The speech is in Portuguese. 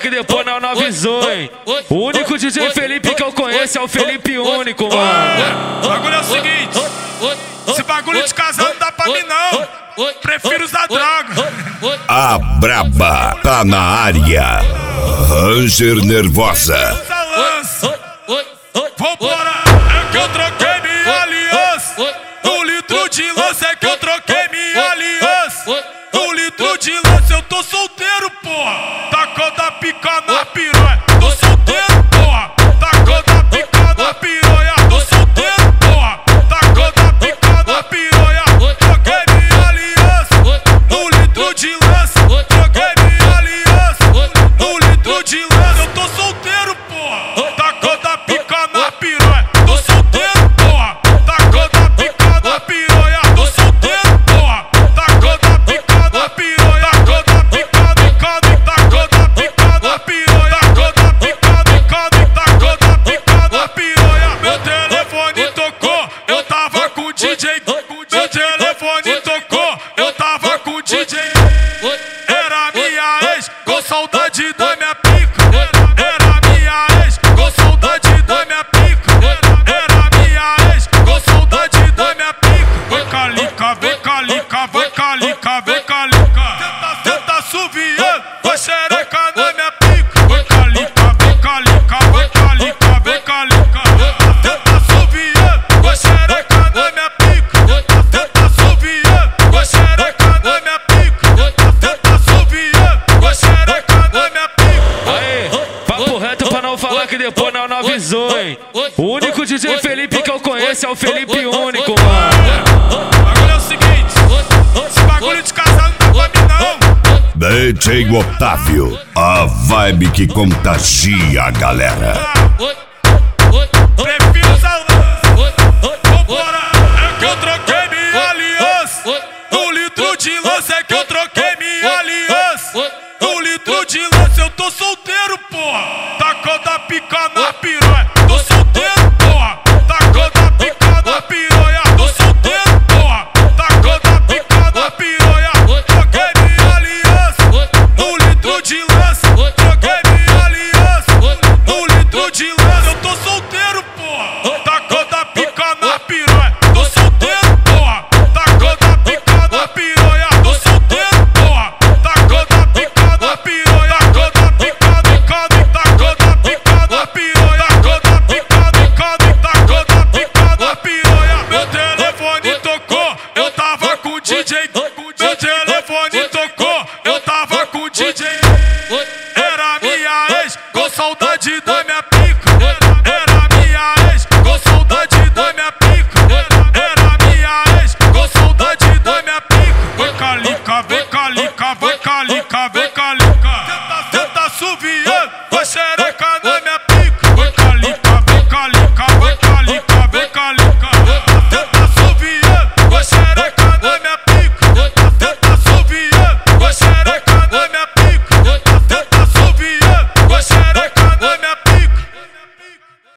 que depois não avisou, hein? O único DJ Felipe que eu conheço é o Felipe Único, mano. O bagulho é o seguinte: esse bagulho de casal não dá pra mim não. Prefiro usar droga. A braba tá na área. Ranger Nervosa. Vambora, é que eu troquei minha aliança. No litro de lança é que eu troquei minha aliança. No litro de lança eu tô solteiro, porra. Tacando a pica na piranha. Tô solteiro, porra. Tacando a pica na piranha. Tô solteiro, porra. Tacando a pica na piranha. Troquei minha aliança. No litro de lança. Troquei minha aliança. No litro de lança eu tô solteiro, porra. Tacando a pica na piranha. Tô solteiro, porra. Tacando a pica na piranha. Tô solteiro, porra. Tacando a pica na piranha. Tacando a pica na piranha. Tacando a pica na piranha. Tacando a pica na piranha. Meu telefone tocou, eu tava com o DJ. Meu telefone tocou, eu tava com o DJ. Era minha ex, com saudade da minha pica. Era minha ex, com saudade da minha pica. Era minha ex, com saudade da minha pica. Vem calica, vem calica, vem calica, vem calica. Tenta suviando, vai xereca na minha pica. Vem calica, vem calica, vem calica, vem calica. Tenta suviando, vai xereca na minha pica. Tenta suviando, vai xereca na minha pica. Tenta suviando, vai xereca na minha pica. Aê, papo reto pra não falar que depois não avisou, hein? O único DJ Felipe que eu conheço é o Felipe Único, mano. O bagulho é o seguinte: esse bagulho de casal não dá pra mim não. DJ Otávio, a vibe que contagia a galera. Prefiro usar lança. Vambora, é que eu troquei minha aliança. No litro de lança é que eu troquei minha aliança. No litro de lança eu tô solteiro, porra. Tacando a pica na piranha. Tô solteiro, porra. Tacando a pica na piranha. Tô solteiro, porra. Tacando a pica na piranha. Troquei minha aliança. No litro de lança. Troquei minha aliança. No litro de lança eu tô solteiro, porra. Tacando a pica na piranha. Tô solteiro, porra. Tacando a pica na piranha. Tô solteiro, porra. Tacando a pica na piranha. Tacando a pica na piranha. Tacando a pica na piranha. Tacando a pica na piranha. Tacando a pica na piranha. Meu telefone tocou, eu tava com o DJ. Meu telefone tocou, eu tava com o DJ. Era minha ex, com saudade da